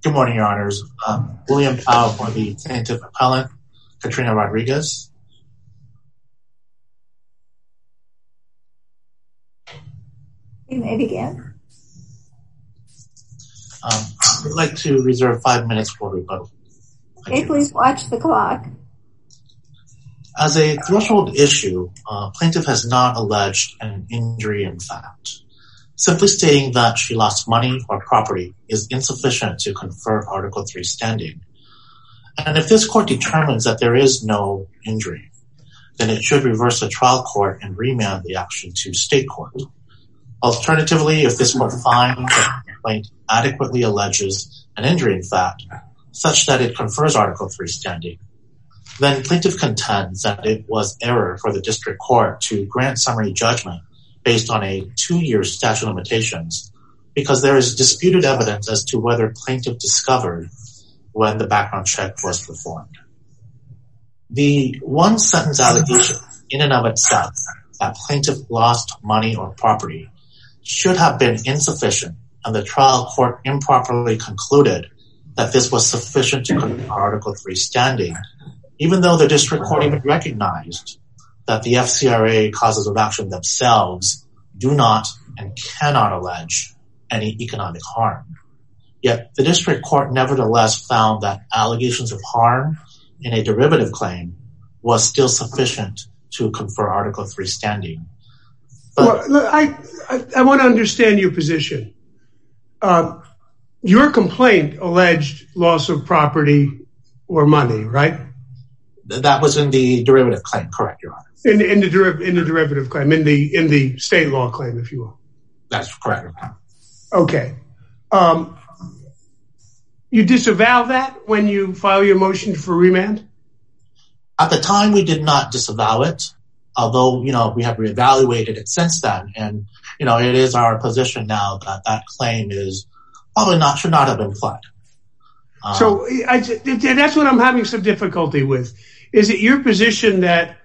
Good morning, Your Honors. William Powell for the plaintiff appellant, Katrina Rodriguez. You may begin. I'd like to reserve 5 minutes for rebuttal. Okay, please watch the clock. As a threshold issue, plaintiff has not alleged an injury in fact. Simply stating that she lost money or property is insufficient to confer Article 3 standing. And if this court determines that there is no injury, then it should reverse the trial court and remand the action to state court. Alternatively, if this court finds that the complaint adequately alleges an injury in fact, such that it confers Article 3 standing, then plaintiff contends that it was error for the district court to grant summary judgment based on a 2-year statute of limitations, because there is disputed evidence as to whether plaintiff discovered when the background check was performed. The one-sentence allegation in and of itself that plaintiff lost money or property should have been insufficient, and the trial court improperly concluded that this was sufficient to confer Article 3 standing, even though the district court even recognized that the FCRA causes of action themselves do not and cannot allege any economic harm. Yet the district court nevertheless found that allegations of harm in a derivative claim was still sufficient to confer Article 3 standing. But I want to understand your position. Your complaint alleged loss of property or money, right? That was in the derivative claim, correct, Your Honor. In the derivative claim, in the state law claim, if you will. That's correct, Your Honor. Okay. You disavow that when you file your motion for remand? At the time, we did not disavow it, although, we have reevaluated it since then. And, it is our position now that that claim is probably should not have been pled. So that's what I'm having some difficulty with. Is it your position that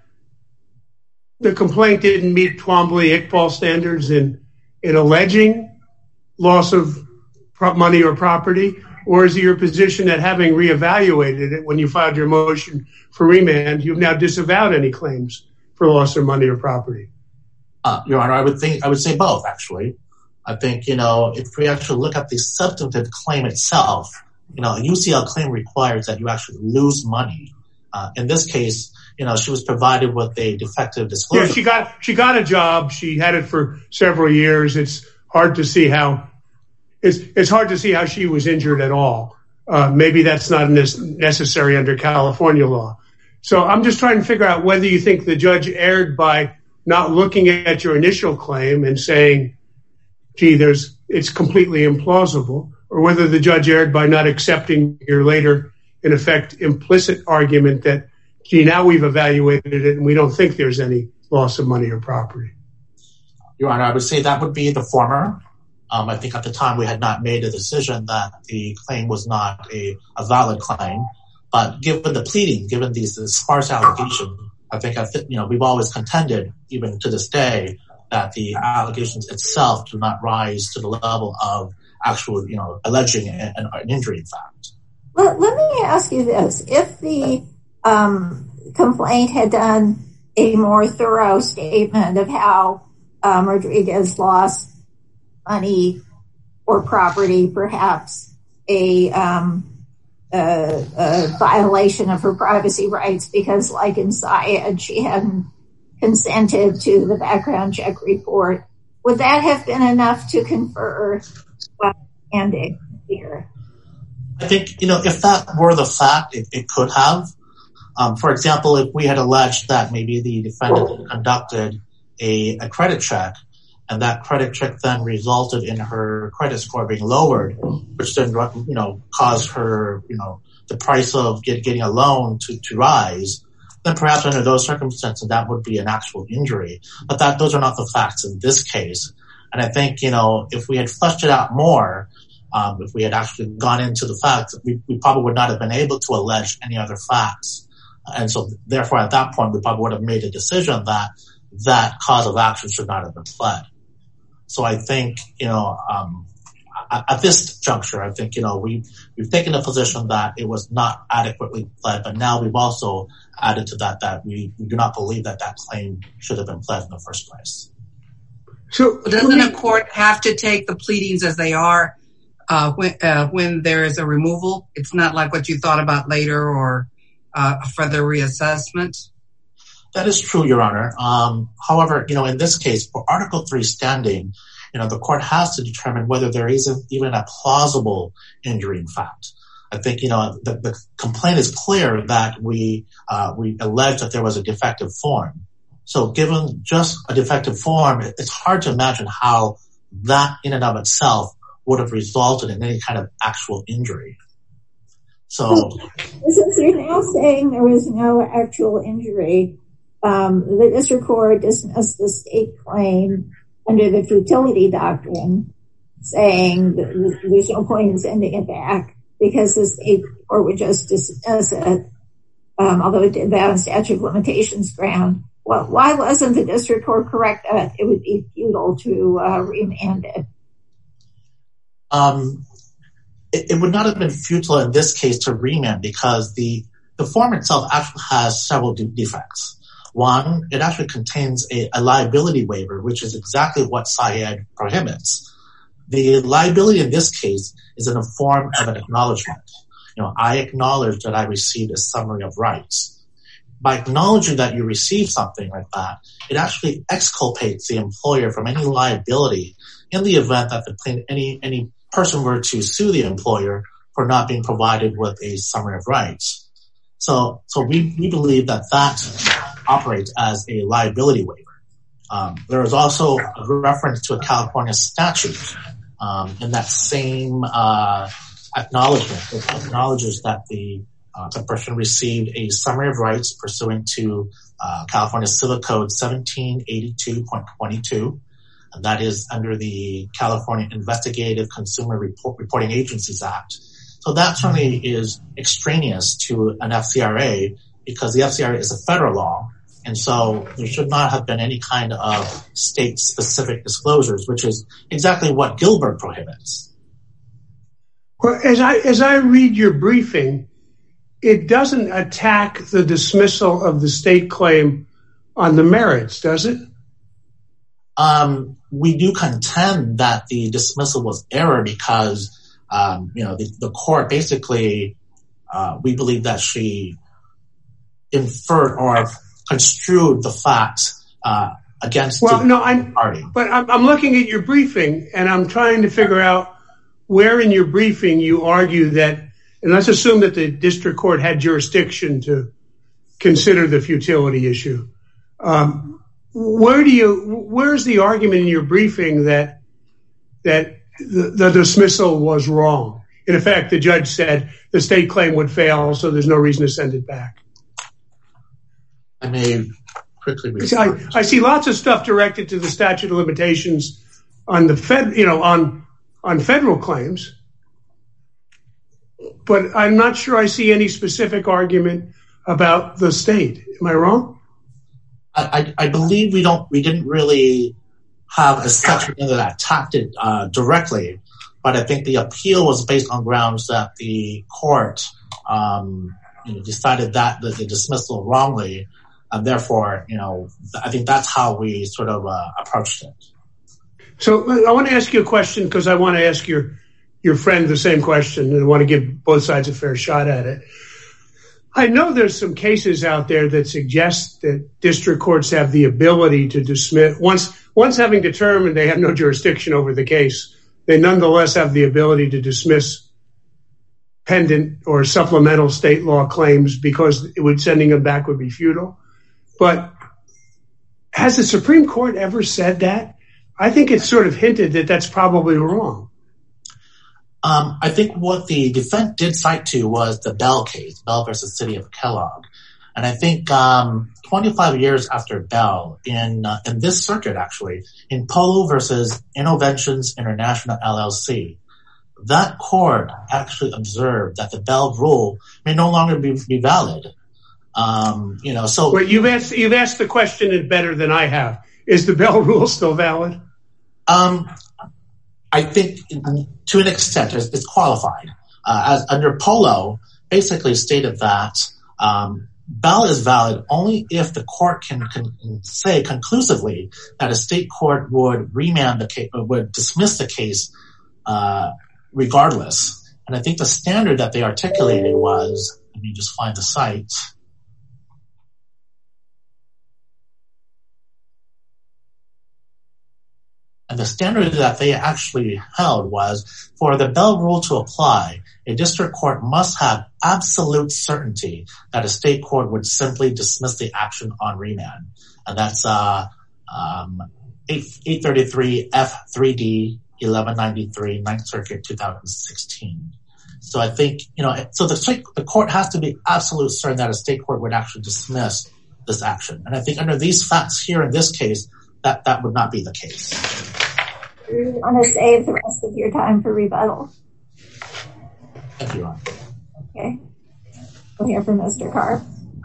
the complaint didn't meet Twombly-Iqbal standards in alleging loss of money or property? Or is it your position that having reevaluated it when you filed your motion for remand, you've now disavowed any claims for loss of money or property? Your Honor, I would say both, actually. I think, if we actually look at the substantive claim itself, a UCL claim requires that you actually lose money. In this case, she was provided with a defective disclosure. Yeah, she got a job. She had it for several years. It's hard to see how she was injured at all. Maybe that's not necessary under California law. So I'm just trying to figure out whether you think the judge erred by not looking at your initial claim and saying, gee, it's completely implausible, or whether the judge erred by not accepting your later, in effect, implicit argument that, gee, now we've evaluated it and we don't think there's any loss of money or property. Your Honor, I would say that would be the former. I think at the time we had not made a decision that the claim was not a valid claim. But given the pleading, given these sparse allegations, I think we've always contended, even to this day, that the allegations itself do not rise to the level of actual, alleging an injury, in fact. Well, let me ask you this. If the complaint had done a more thorough statement of how Rodriguez lost money or property, perhaps a violation of her privacy rights because, like in Syed, she hadn't consented to the background check report, would that have been enough to confer standing here? I think, if that were the fact, it could have. For example, if we had alleged that maybe the defendant conducted a credit check, and that credit check then resulted in her credit score being lowered, which then, caused her, the price of getting a loan to rise, then perhaps under those circumstances, that would be an actual injury. But those are not the facts in this case. And I think, if we had fleshed it out more, if we had actually gone into the facts, we probably would not have been able to allege any other facts. And so, therefore, at that point, we probably would have made a decision that that cause of action should not have been pled. So I think, at this juncture, I think, we've taken a position that it was not adequately pled, but now we've also added to that we do not believe that claim should have been pled in the first place. So doesn't a court have to take the pleadings as they are when there is a removal? It's not like what you thought about later or further reassessment? That is true, Your Honor. However, in this case, for Article 3 standing, the court has to determine whether there isn't even a plausible injury in fact. I think, the complaint is clear that we allege that there was a defective form. So given just a defective form, it's hard to imagine how that in and of itself would have resulted in any kind of actual injury. So since you're now saying there was no actual injury, the district court dismissed the state claim under the futility doctrine, saying that there's no point in sending it back because the state court would just dismiss it, although it did that on statute of limitations ground. Well, why wasn't the district court correct that it would be futile to remand it? It would not have been futile in this case to remand because the form itself actually has several defects. One, it actually contains a liability waiver, which is exactly what Syed prohibits. The liability in this case is in the form of an acknowledgement. I acknowledge that I received a summary of rights. By acknowledging that you received something like that, it actually exculpates the employer from any liability in the event that any person were to sue the employer for not being provided with a summary of rights. So we believe that operates as a liability waiver. There is also a reference to a California statute in that same acknowledgement. It acknowledges that the person received a summary of rights pursuant to California Civil Code 1782.22. And that is under the California Investigative Consumer Reporting Agencies Act. So that certainly is extraneous to an FCRA because the FCRA is a federal law. And so there should not have been any kind of state-specific disclosures, which is exactly what Gilbert prohibits. Well, as I read your briefing, it doesn't attack the dismissal of the state claim on the merits, does it? We do contend that the dismissal was error because, the court basically, we believe that she inferred or construed the facts against the party. But I'm looking at your briefing and I'm trying to figure out where in your briefing you argue that, and let's assume that the district court had jurisdiction to consider the futility issue. Where's the argument in your briefing that the dismissal was wrong? In effect, the judge said the state claim would fail, so there's no reason to send it back. I may quickly. I see lots of stuff directed to the statute of limitations on the on federal claims, but I'm not sure I see any specific argument about the state. Am I wrong? I believe we didn't really have a section that attacked it directly, but I think the appeal was based on grounds that the court decided that the dismissal wrongly, and therefore, I think that's how we sort of approached it. So I want to ask you a question because I want to ask your friend the same question, and I want to give both sides a fair shot at it. I know there's some cases out there that suggest that district courts have the ability to dismiss once having determined they have no jurisdiction over the case, they nonetheless have the ability to dismiss pendant or supplemental state law claims because sending them back would be futile. But has the Supreme Court ever said that? I think it's sort of hinted that that's probably wrong. I think what the defense did cite to was the Bell case, Bell versus City of Kellogg. And I think 25 years after Bell, in this circuit actually, in Polo versus Innoventions International LLC, that court actually observed that the Bell rule may no longer be valid. So but you've asked the question better than I have. Is the Bell rule still valid? I think to an extent it's qualified. As under Polo, basically stated that Bell is valid only if the court can say conclusively that a state court would remand the case, would dismiss the case regardless. And I think the standard that they articulated was, let me just find the site. And the standard that they actually held was, for the Bell rule to apply, a district court must have absolute certainty that a state court would simply dismiss the action on remand. And that's 833 F3D 1193, 9th Circuit, 2016. So I think, so the court has to be absolute certain that a state court would actually dismiss this action. And I think under these facts here in this case, that would not be the case. Do you want to save the rest of your time for rebuttal? Thank you, Ron. Okay. We'll hear from Mr. Karp.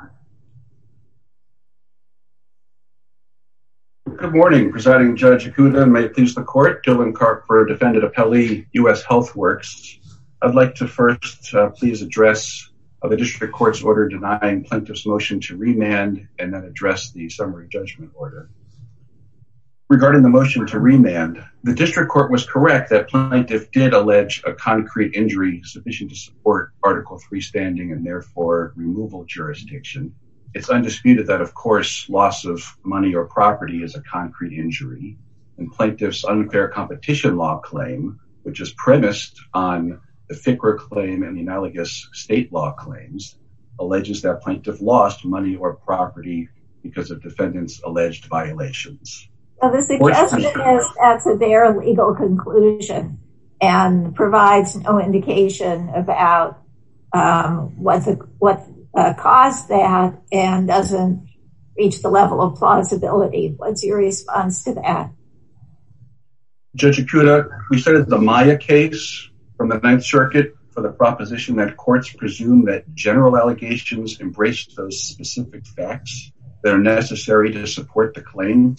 Good morning, Presiding Judge Ikuda, and may it please the court. Dylan Karp for Defendant Appellee, U.S. HealthWorks. I'd like to first please address the district court's order denying plaintiff's motion to remand, and then address the summary judgment order. Regarding the motion to remand, the district court was correct that plaintiff did allege a concrete injury sufficient to support Article 3 standing and therefore removal jurisdiction. It's undisputed that, of course, loss of money or property is a concrete injury, and plaintiff's unfair competition law claim, which is premised on the FCRA claim and the analogous state law claims, alleges that plaintiff lost money or property because of defendant's alleged violations. So the suggestion is that's a bare legal conclusion and provides no indication about what caused that, and doesn't reach the level of plausibility. What's your response to that? Judge Ikuda, we cited the Maya case from the 9th Circuit for the proposition that courts presume that general allegations embrace those specific facts that are necessary to support the claim.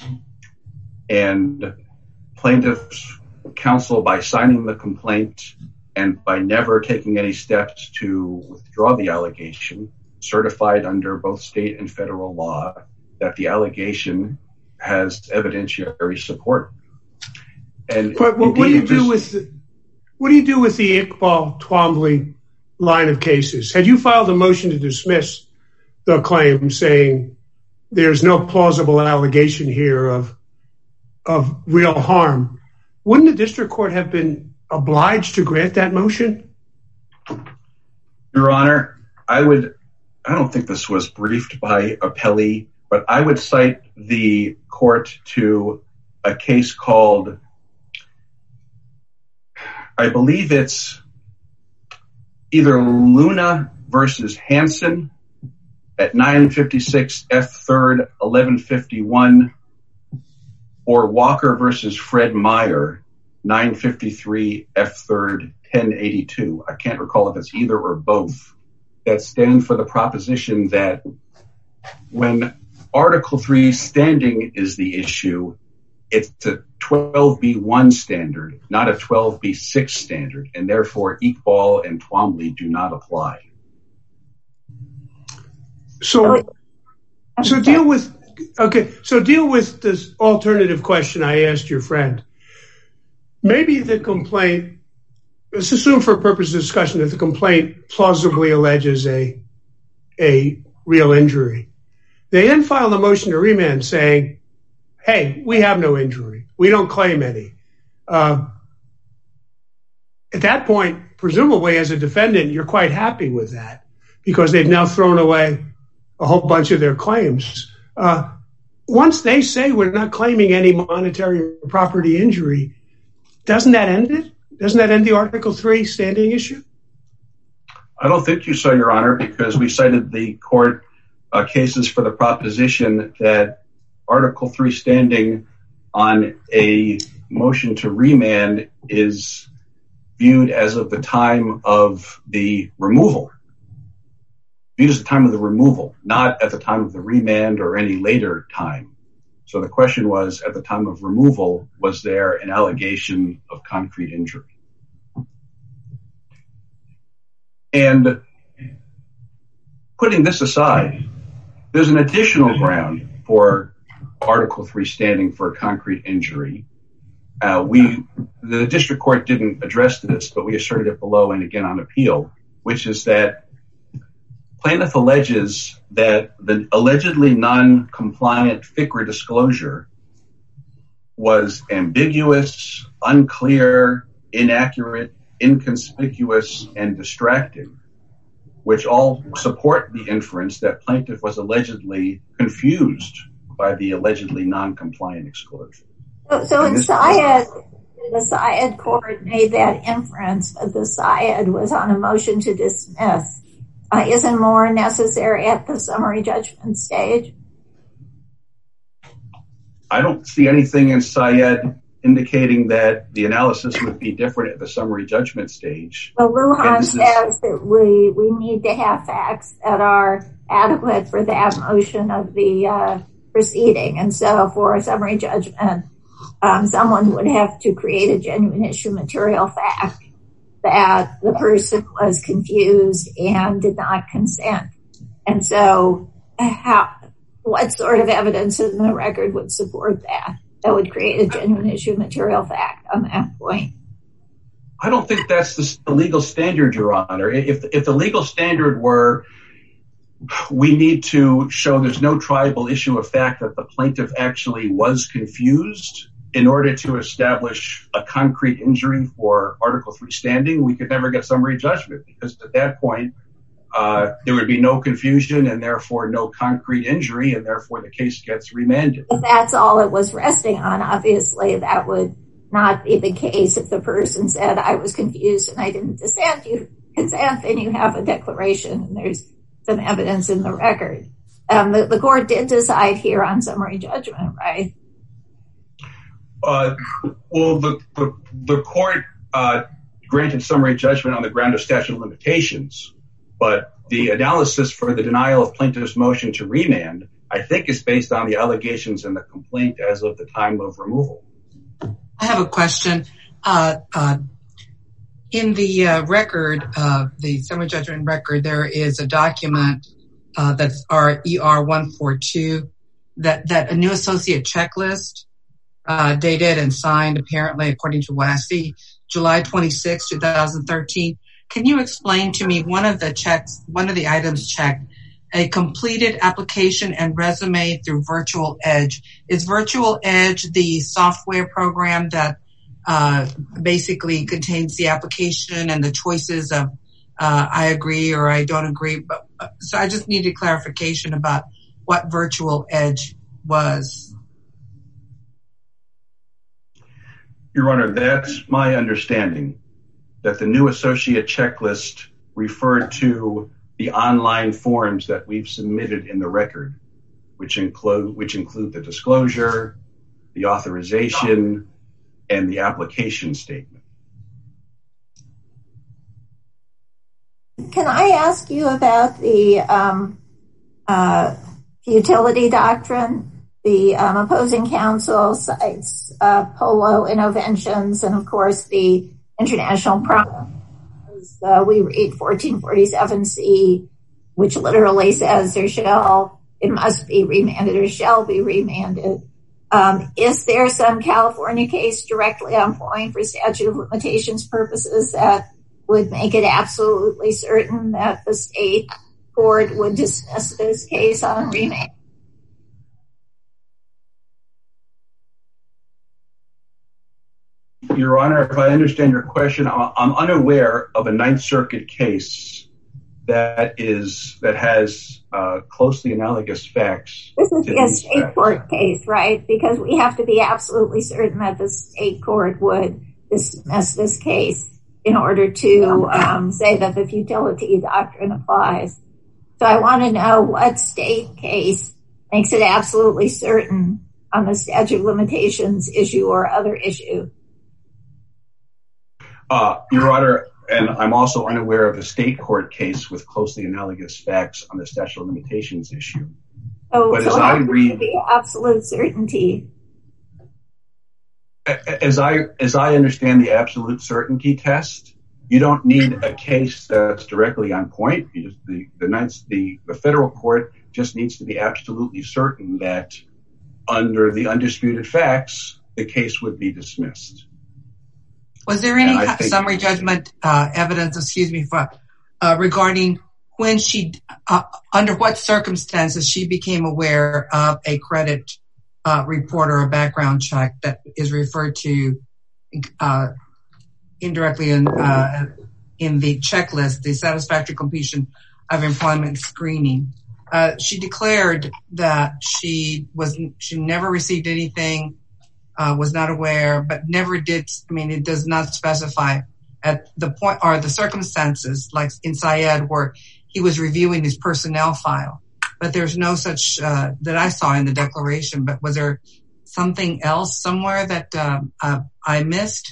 And plaintiff's counsel, by signing the complaint and by never taking any steps to withdraw the allegation, certified under both state and federal law that the allegation has evidentiary support. And but what do you do with the Iqbal Twombly line of cases? Had you filed a motion to dismiss the claim saying there's no plausible allegation here of real harm, wouldn't the district court have been obliged to grant that motion? Your Honor, I don't think this was briefed by appellee, but I would cite the court to a case called, I believe it's either Luna versus Hansen at 956 F3rd 1151, or Walker versus Fred Meyer, 953 F3rd 1082. I can't recall if it's either or both, that stand for the proposition that when Article 3 standing is the issue, it's a 12B1 standard, not a 12B6 standard, and therefore Iqbal and Twombly do not apply. So deal with this alternative question I asked your friend. Maybe the complaint, let's assume for purpose of discussion that the complaint plausibly alleges a real injury. They then filed a motion to remand saying, hey, we have no injury. We don't claim any. At that point, presumably as a defendant, you're quite happy with that because they've now thrown away a whole bunch of their claims. Once they say we're not claiming any monetary or property injury, doesn't that end it? Doesn't that end the Article 3 standing issue? I don't think you so, Your Honor, because we cited the court cases for the proposition that Article 3 standing on a motion to remand is viewed as of the time of the removal. Viewed as the time of the removal, not at the time of the remand or any later time. So the question was, at the time of removal, was there an allegation of concrete injury? And putting this aside, there's an additional ground for Article 3 standing for a concrete injury. The district court didn't address this, but we asserted it below and again on appeal, which is that plaintiff alleges that the allegedly non-compliant FCRA disclosure was ambiguous, unclear, inaccurate, inconspicuous, and distracting, which all support the inference that plaintiff was allegedly confused by the allegedly non-compliant disclosure. So in Syed, the Syed court made that inference, but the Syed was on a motion to dismiss. Isn't more necessary at the summary judgment stage? I don't see anything in Syed indicating that the analysis would be different at the summary judgment stage. Well, Lujan says that we need to have facts that are adequate for that motion of the proceeding. And so for a summary judgment, someone would have to create a genuine issue material fact that the person was confused and did not consent. And so what sort of evidence in the record would support that would create a genuine issue material fact on that point? I don't think that's the legal standard, Your Honor. If the legal standard were, we need to show there's no triable issue of fact that the plaintiff actually was confused in order to establish a concrete injury for Article 3 standing, we could never get summary judgment, because at that point, there would be no confusion and therefore no concrete injury, and therefore the case gets remanded. If that's all it was resting on, obviously that would not be the case. If the person said, I was confused and I didn't consent, then you have a declaration and there's some evidence in the record. The court did decide here on summary judgment, right? Well, the court granted summary judgment on the ground of statute of limitations, but the analysis for the denial of plaintiff's motion to remand, I think, is based on the allegations in the complaint as of the time of removal. I have a question. In the record, the summary judgment record, there is a document that's ER 142 that a new associate checklist dated and signed, apparently, according to what I see, July 26, 2013. Can you explain to me one of the items checked, a completed application and resume through Virtual Edge? Is Virtual Edge the software program that basically contains the application and the choices of I agree or I don't agree? So I just needed clarification about what Virtual Edge was. Your Honor, that's my understanding, that the new associate checklist referred to the online forms that we've submitted in the record, which include the disclosure, the authorization, and the application statement. Can I ask you about the futility doctrine? The opposing counsel cites Polo Interventions and, of course, the international problem. We read 1447C, which literally says it must be remanded or shall be remanded. Is there some California case directly on point for statute of limitations purposes that would make it absolutely certain that the state court would dismiss this case on remand? Your Honor, if I understand your question, I'm unaware of a Ninth Circuit case that has closely analogous facts. This is a state court case, right? Because we have to be absolutely certain that the state court would dismiss this case in order to say that the futility doctrine applies. So I want to know what state case makes it absolutely certain on the statute of limitations issue or other issue. Your Honor, and I'm also unaware of a state court case with closely analogous facts on the statute of limitations issue. So how can it be absolute certainty? As I understand the absolute certainty test, you don't need a case that's directly on point. The federal court just needs to be absolutely certain that under the undisputed facts, the case would be dismissed. Was there any summary judgment evidence, regarding when under what circumstances she became aware of a credit report or a background check that is referred to indirectly in the checklist, the satisfactory completion of employment screening? She declared that she never received anything, was not aware, but never did. I mean, it does not specify at the point or the circumstances, like in Syed, where he was reviewing his personnel file. But there's no such that I saw in the declaration. But was there something else somewhere that I missed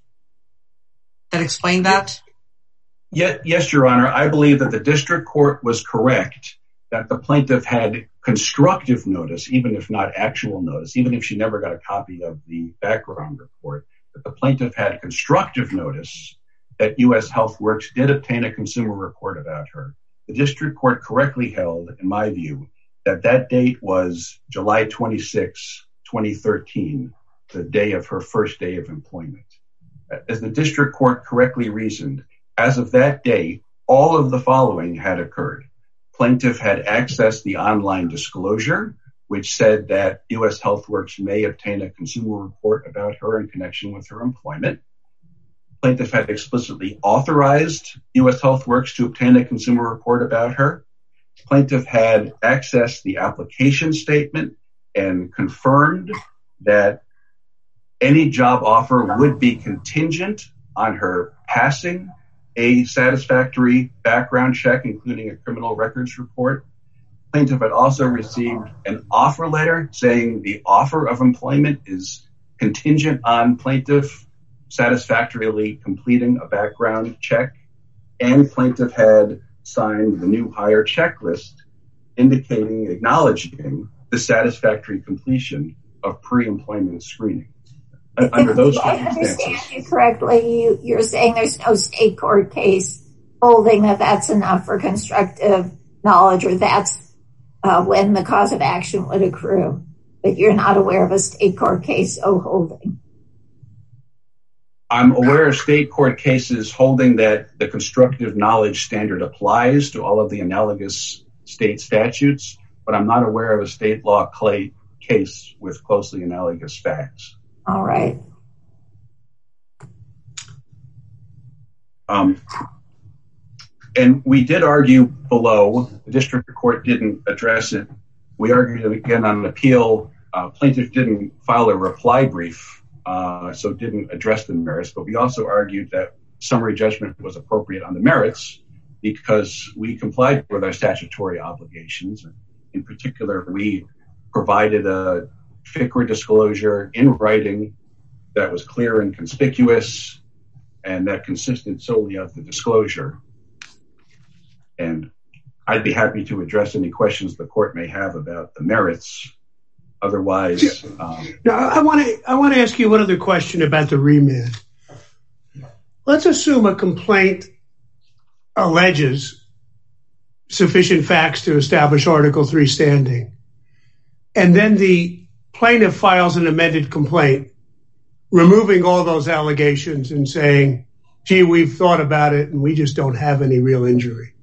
that explained that? Yes, Your Honor. I believe that the district court was correct that the plaintiff had constructive notice, even if not actual notice, even if she never got a copy of the background report, that the plaintiff had constructive notice that U.S. HealthWorks did obtain a consumer report about her. The district court correctly held, in my view, that that date was July 26, 2013, the day of her first day of employment. As the district court correctly reasoned, as of that day, all of the following had occurred. Plaintiff had accessed the online disclosure, which said that U.S. HealthWorks may obtain a consumer report about her in connection with her employment. Plaintiff had explicitly authorized U.S. HealthWorks to obtain a consumer report about her. Plaintiff had accessed the application statement and confirmed that any job offer would be contingent on her passing a satisfactory background check, including a criminal records report. Plaintiff had also received an offer letter saying the offer of employment is contingent on plaintiff satisfactorily completing a background check, and plaintiff had signed the new hire checklist acknowledging the satisfactory completion of pre-employment screening. Under those circumstances, I understand you correctly, you're saying there's no state court case holding that that's enough for constructive knowledge, or that's when the cause of action would accrue, but you're not aware of a state court case holding. I'm aware of state court cases holding that the constructive knowledge standard applies to all of the analogous state statutes, but I'm not aware of a state law case with closely analogous facts. All right. And we did argue below, the district court didn't address it. We argued it again on an appeal. Plaintiff didn't file a reply brief, so didn't address the merits, but we also argued that summary judgment was appropriate on the merits because we complied with our statutory obligations. In particular, we provided a FCRA disclosure in writing that was clear and conspicuous and that consisted solely of the disclosure. And I'd be happy to address any questions the court may have about the merits. Otherwise, now I want to ask you one other question about the remand. Let's assume a complaint alleges sufficient facts to establish Article 3 standing, and then the plaintiff files an amended complaint, removing all those allegations and saying, gee, we've thought about it and we just don't have any real injury.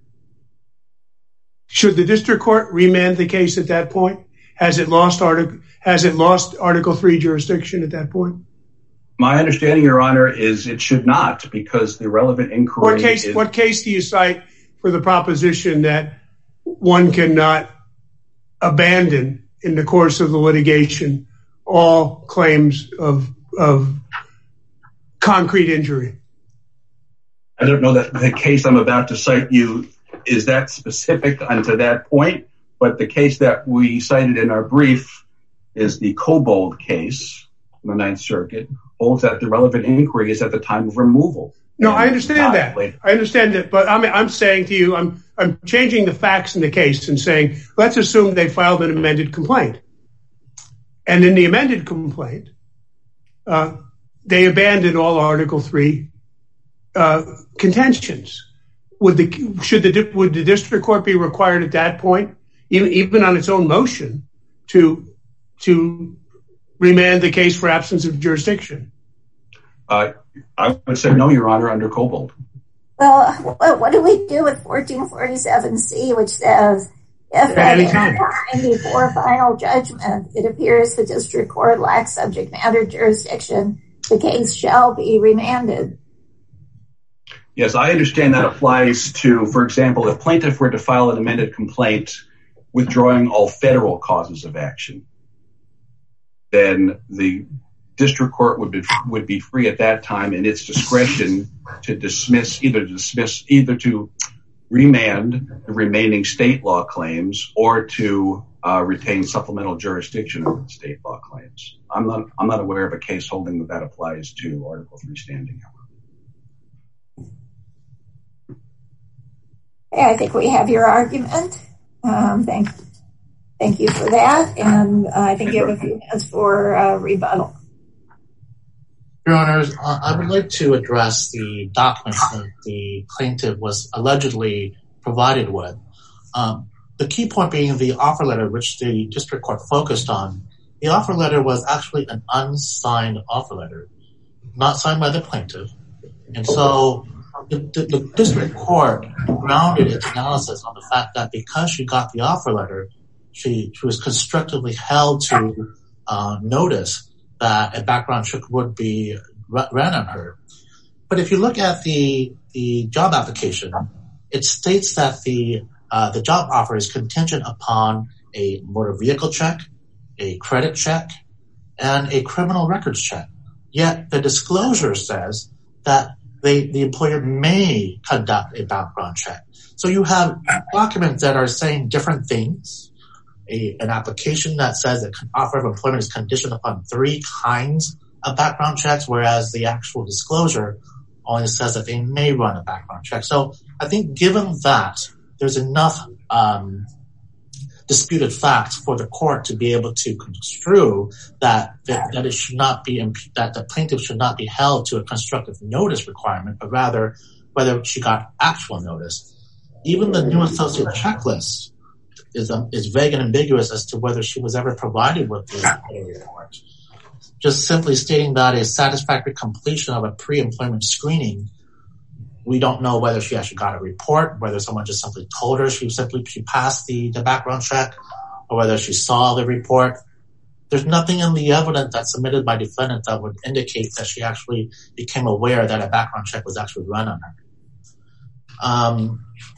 Should the district court remand the case at that point? Has it lost Article 3 jurisdiction at that point? My understanding, Your Honor, is it should not, because the relevant inquiry What case do you cite for the proposition that one cannot abandon in the course of the litigation all claims of concrete injury? I don't know that the case I'm about to cite you is that specific unto that point, but the case that we cited in our brief is the Cobold case in the Ninth Circuit, holds that the relevant inquiry is at the time of removal. No, I understand that. I understand that, but I'm saying to you, I'm changing the facts in the case and saying, let's assume they filed an amended complaint. And in the amended complaint, they abandoned all Article 3 contentions. Would the district court be required at that point, even on its own motion, to remand the case for absence of jurisdiction? I would say no, Your Honor, under Cobalt. Well, what do we do with 1447C, which says, if at any time before final judgment, it appears the district court lacks subject matter jurisdiction, the case shall be remanded? Yes, I understand that applies to, for example, if plaintiff were to file an amended complaint withdrawing all federal causes of action, then the district court would be free at that time in its discretion to either to remand the remaining state law claims or to retain supplemental jurisdiction over the state law claims. I'm not aware of a case holding that applies to Article 3 standing. Okay, I think we have your argument. Thank you for that, and I think you have a few minutes for rebuttal. Your Honors, I would like to address the documents that the plaintiff was allegedly provided with. The key point being the offer letter, which the district court focused on. The offer letter was actually an unsigned offer letter, not signed by the plaintiff. And so the district court grounded its analysis on the fact that because she got the offer letter, she was constructively held to notice that a background check would be ran on her. But if you look at the job application, it states that the job offer is contingent upon a motor vehicle check, a credit check, and a criminal records check. Yet the disclosure says that the employer may conduct a background check. So you have documents that are saying different things. An application that says an offer of employment is conditioned upon 3 kinds of background checks, whereas the actual disclosure only says that they may run a background check. So I think given that, there's enough disputed facts for the court to be able to construe that it should not be that the plaintiff should not be held to a constructive notice requirement, but rather whether she got actual notice. Even the new associate checklist is vague and ambiguous as to whether she was ever provided with the report. Just simply stating that a satisfactory completion of a pre-employment screening, we don't know whether she actually got a report, whether someone just simply told her she passed the background check, or whether she saw the report. There's nothing in the evidence that's submitted by defendants that would indicate that she actually became aware that a background check was actually run on her.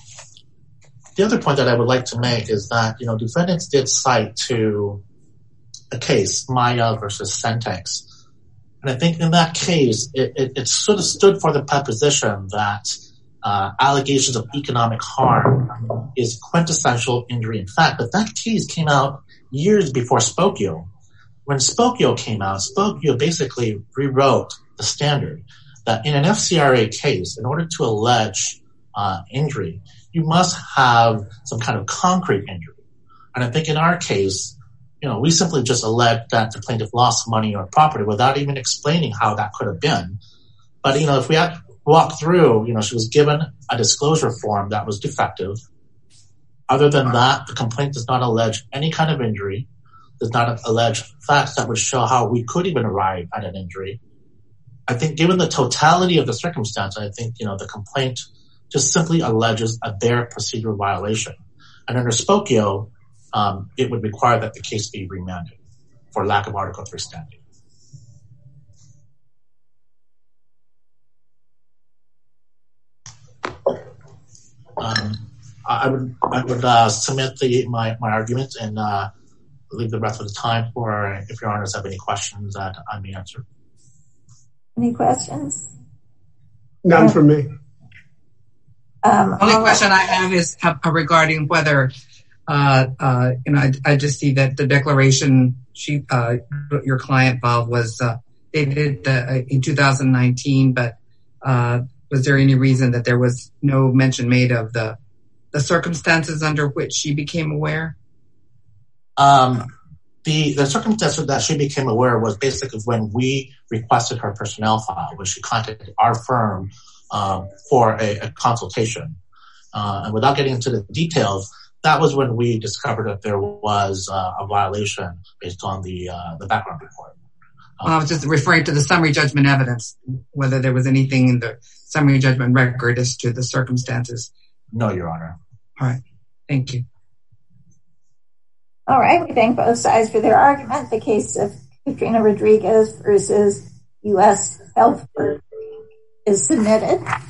The other point that I would like to make is that, defendants did cite to a case, Maya versus Centex. And I think in that case, it sort of stood for the proposition that allegations of economic harm is quintessential injury in fact. But that case came out years before Spokio. When Spokio came out, Spokio basically rewrote the standard that in an FCRA case, in order to allege injury, you must have some kind of concrete injury. And I think in our case, we simply just alleged that the plaintiff lost money or property without even explaining how that could have been. But, if we had to walk through, she was given a disclosure form that was defective. Other than that, the complaint does not allege any kind of injury, does not allege facts that would show how we could even arrive at an injury. I think given the totality of the circumstance, I think, the complaint just simply alleges a bare procedural violation. And under Spokio, it would require that the case be remanded for lack of Article 3 standing. I would submit my argument and leave the rest of the time for if your honors have any questions that I may answer. Any questions? None from me. Only question I have is regarding whether, I just see that the declaration your client filed was dated in 2019, but was there any reason that there was no mention made of the circumstances under which she became aware? The circumstances that she became aware was basically when we requested her personnel file, when she contacted our firm for a consultation. And without getting into the details, that was when we discovered that there was a violation based on the background report. I was just referring to the summary judgment evidence, whether there was anything in the summary judgment record as to the circumstances. No, Your Honor. All right. Thank you. All right. We thank both sides for their argument. The case of Katrina Rodriguez versus U.S. Health Works is submitted.